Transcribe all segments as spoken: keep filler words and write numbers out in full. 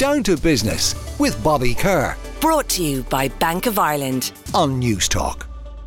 Down to Business with Bobby Kerr. Brought to you by Bank of Ireland on News Talk.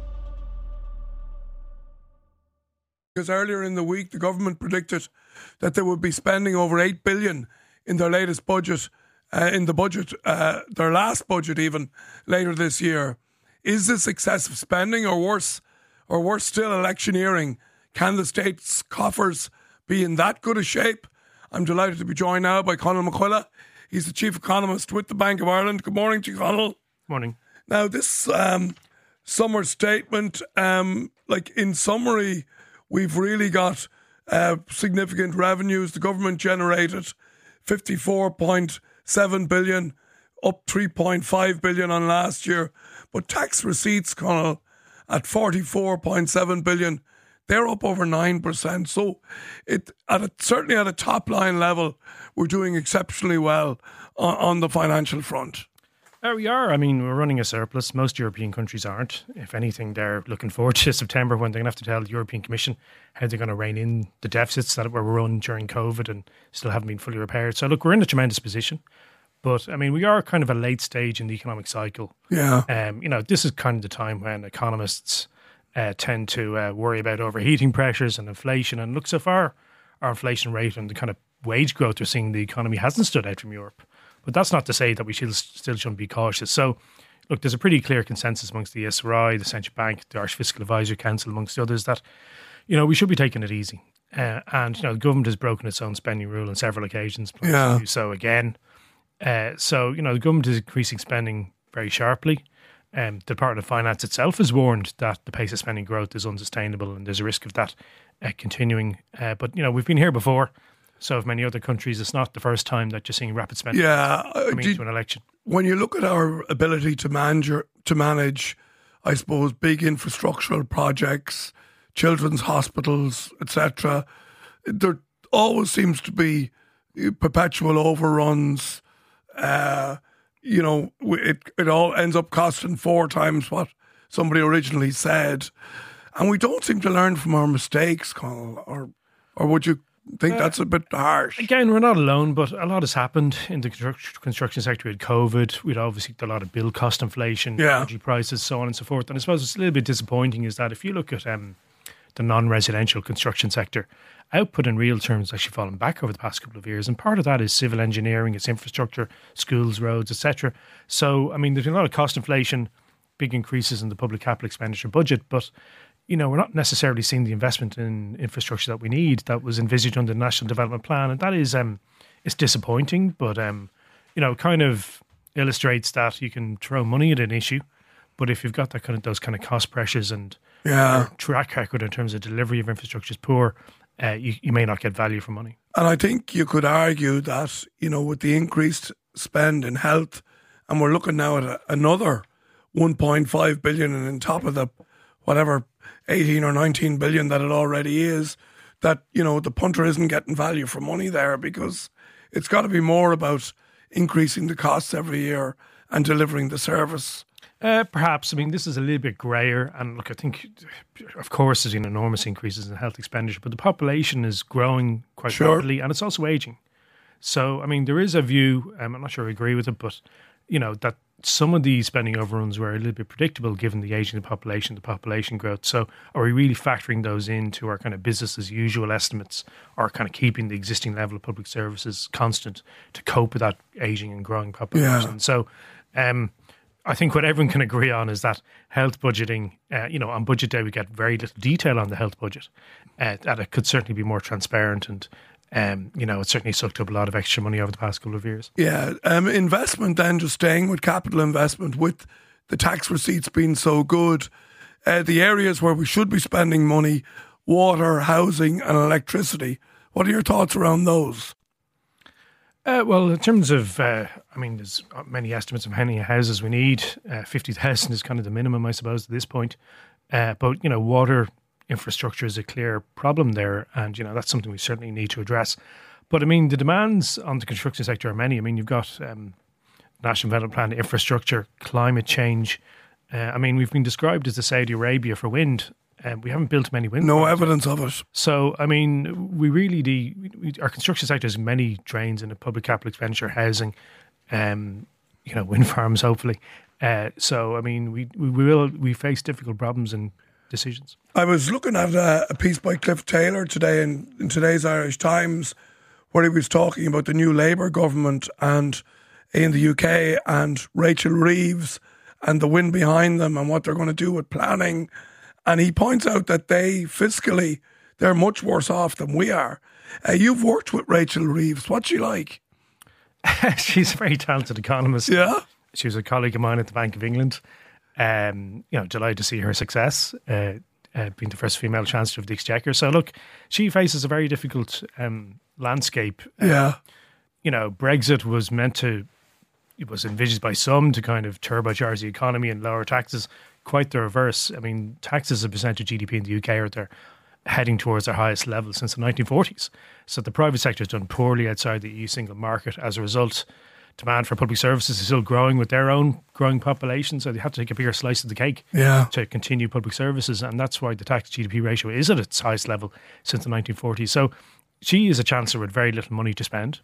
Because earlier in the week, the government predicted that they would be spending over eight billion dollars in their latest budget, uh, in the budget, uh, their last budget even, later this year. Is this excessive spending or worse, or worse still, electioneering? Can the state's coffers be in that good a shape? I'm delighted to be joined now by Conall McQuillan. He's the chief economist with the Bank of Ireland. Good morning to you, Conall. Morning. Now, this um, summer statement, um, like in summary, we've really got uh, significant revenues. The government generated fifty-four point seven billion dollars, up three point five billion dollars on last year. But tax receipts, Conall, at forty-four point seven billion dollars, they're up over nine percent. So it at a, certainly at a top line level, we're doing exceptionally well on, on the financial front. There we are. I mean, we're running a surplus. Most European countries aren't. If anything, they're looking forward to September when they're going to have to tell the European Commission how they're going to rein in the deficits that were run during COVID and still haven't been fully repaired. So look, we're in a tremendous position. But, I mean, we are kind of a late stage in the economic cycle. Yeah. Um, you know, this is kind of the time when economists uh, tend to uh, worry about overheating pressures and inflation. And look, so far, our inflation rate and the kind of wage growth we're seeing in the economy hasn't stood out from Europe. But that's not to say that we should, still shouldn't be cautious. So, look, there's a pretty clear consensus amongst the E S R I, the Central Bank, the Irish Fiscal Advisory Council, amongst others, that, you know, we should be taking it easy. Uh, and, you know, the government has broken its own spending rule on several occasions. Plans yeah. to do so again. Uh, so, you know, the government is increasing spending very sharply. Um, the Department of Finance itself has warned that the pace of spending growth is unsustainable and there's a risk of that uh, continuing. Uh, but, you know, we've been here before. So have many other countries. It's not the first time that you're seeing rapid spending yeah, uh, coming did, into an election. When you look at our ability to manage, to manage, I suppose, big infrastructural projects, children's hospitals, et cetera, there always seems to be perpetual overruns. Uh, you know, it it all ends up costing four times what somebody originally said, and we don't seem to learn from our mistakes, Conall. Or, or would you think uh, that's a bit harsh? Again, we're not alone, but a lot has happened in the construction sector. We had COVID, we'd obviously had a lot of build cost inflation, yeah. energy prices, so on and so forth. And I suppose it's a little bit disappointing is that if you look at um, the non-residential construction sector, output in real terms has actually fallen back over the past couple of years. And part of that is civil engineering, it's infrastructure, schools, roads, et cetera. So, I mean, there's been a lot of cost inflation, big increases in the public capital expenditure budget, but you know, we're not necessarily seeing the investment in infrastructure that we need that was envisaged under the National Development Plan. And that is, um, it's disappointing, but, um, you know, kind of illustrates that you can throw money at an issue, but if you've got that kind of, those kind of cost pressures and yeah. track record in terms of delivery of infrastructure is poor, uh, you, you may not get value for money. And I think you could argue that, you know, with the increased spend in health, and we're looking now at a, another one point five billion and on top of the whatever eighteen or nineteen billion that it already is, that, you know, the punter isn't getting value for money there, because it's got to be more about increasing the costs every year and delivering the service. Uh, perhaps. I mean, this is a little bit greyer. And look, I think, of course, there's been enormous increases in health expenditure, but the population is growing quite sure. rapidly and it's also aging. So, I mean, there is a view, um, I'm not sure I agree with it, but, you know, that some of these spending overruns were a little bit predictable given the aging of the population, the population growth. So are we really factoring those into our kind of business as usual estimates, or kind of keeping the existing level of public services constant to cope with that aging and growing population? Yeah. So um, I think what everyone can agree on is that health budgeting, uh, you know, on budget day we get very little detail on the health budget. Uh, that it could certainly be more transparent and Um, you know, it certainly sucked up a lot of extra money over the past couple of years. Yeah. Um, investment then, just staying with capital investment, with the tax receipts being so good, uh, the areas where we should be spending money, water, housing and electricity, what are your thoughts around those? Uh, well, in terms of, uh, I mean, there's many estimates of how many houses we need. Uh, fifty thousand is kind of the minimum, I suppose, at this point. Uh, but, you know, water infrastructure is a clear problem there, and you know that's something we certainly need to address. But I mean, the demands on the construction sector are many. I mean, you've got um, National Development Plan, infrastructure, climate change. Uh, I mean, we've been described as the Saudi Arabia for wind, and we haven't built many wind. No farms. evidence of it. So, I mean, we really the we, our construction sector has many drains in the public capital expenditure, housing, um, you know, wind farms, hopefully. Uh, so, I mean, we, we will we face difficult problems and decisions. I was looking at a, a piece by Cliff Taylor today in, in today's Irish Times, where he was talking about the new Labour government and in the U K and Rachel Reeves and the wind behind them and what they're going to do with planning. And he points out that they fiscally, they're much worse off than we are. Uh, you've worked with Rachel Reeves. What's she like? She's a very talented economist. Yeah. She was a colleague of mine at the Bank of England. Um, you know, delighted to see her success, uh, uh, being the first female Chancellor of the Exchequer. So look, she faces a very difficult um, landscape. Uh, yeah. You know, Brexit was meant to, it was envisaged by some to kind of turbocharge the economy and lower taxes. Quite the reverse. I mean, taxes as a percent of G D P in the U K are there heading towards their highest level since the nineteen forties. So the private sector has done poorly outside the E U single market. As a result, demand for public services is still growing with their own growing population, so they have to take a bigger slice of the cake yeah. to continue public services, and that's why the tax G D P ratio is at its highest level since the nineteen forties. So she is a chancellor with very little money to spend.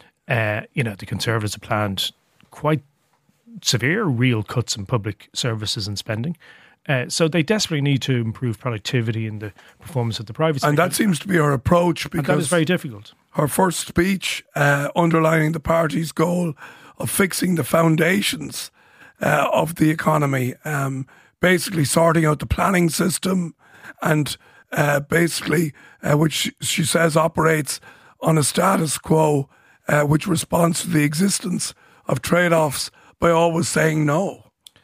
Uh, you know, the Conservatives have planned quite severe real cuts in public services and spending. Uh, so they desperately need to improve productivity and the performance of the private sector. And that seems to be her approach, because and that is very difficult. Her first speech uh, underlining the party's goal of fixing the foundations uh, of the economy, um, basically sorting out the planning system and uh, basically, uh, which she says operates on a status quo uh, which responds to the existence of trade-offs by always saying no.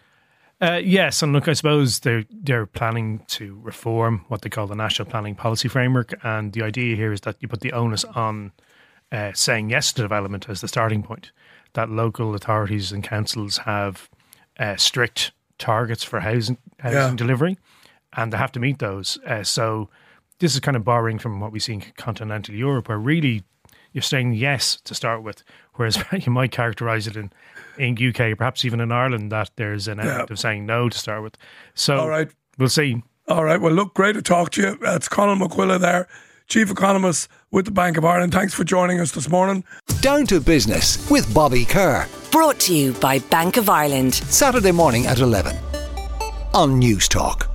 Uh, yes, and look, I suppose they're they're planning to reform what they call the National Planning Policy Framework, and the idea here is that you put the onus on uh, saying yes to development as the starting point. That local authorities and councils have uh, strict targets for housing housing Yeah. delivery, and they have to meet those. Uh, so this is kind of borrowing from what we see in continental Europe, where really you're saying yes to start with, whereas you might characterise it in, in U K, perhaps even in Ireland, that there's an element Yeah. of saying no to start with. So All right. we'll see. All right. Well, look, great to talk to you. It's Conal McQuilla there, Chief Economist with the Bank of Ireland. Thanks for joining us this morning. Down to Business with Bobby Kerr. Brought to you by Bank of Ireland. Saturday morning at eleven on News Talk.